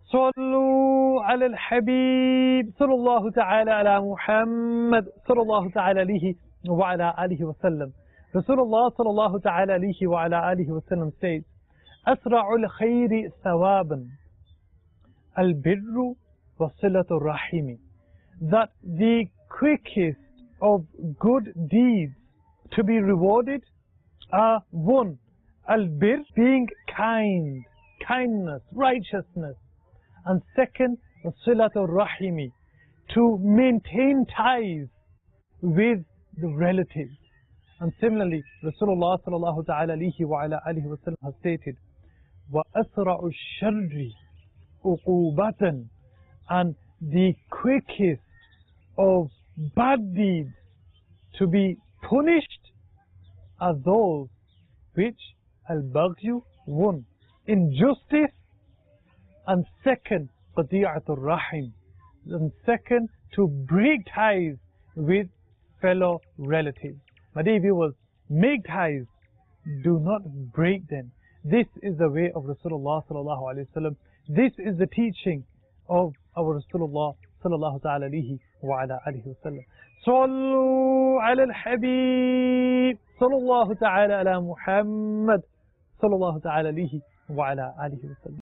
صلوا على الحبيب صلى الله تعالى على محمد صلى الله تعالى عليه وعلى آله وسلم. Rasulullah صلى الله تعالى عليه وعلى آله وسلم says, أسرع الخير ثوابا البر وصلة الرحم, that the quickest of good deeds to be rewarded are one, al-bir, being kind, kindness, righteousness, and second, silatul rahimi, to maintain ties with the relatives. And similarly, Rasulullah sallallahu ta'ala alayhi wa ala alihi wa sallam has stated, وَأَسْرَعُ الشَّرِّ عُقُوبَةً, and the quickest of bad deeds to be punished are those which al-baghyu, one, injustice, and second, qadi'atul rahim, and second, to break ties with fellow relatives. My dear viewers, make ties, do not break them. This is the way of Rasulullah sallallahu alaihi wasallam. This is the teaching of our Rasulullah sallallahu ta'ala alayhi wa ala alihi wasallam. Sallu ala al-habib sallallahu ta'ala ala Muhammad sallallahu ta'ala alayhi wa ala alihi wasallam.